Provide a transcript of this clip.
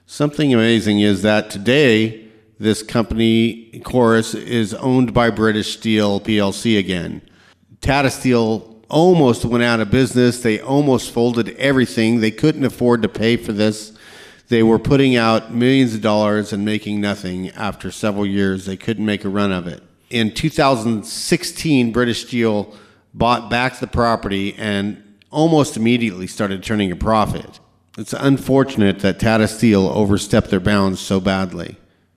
Something amazing is that today, this company, Chorus, is owned by British Steel PLC again. Tata Steel almost went out of business. They almost folded everything. They couldn't afford to pay for this. They were putting out millions of dollars and making nothing. After several years, they couldn't make a run of it. In 2016, British Steel bought back the property and almost immediately started turning a profit. It's unfortunate that Tata Steel overstepped their bounds so badly.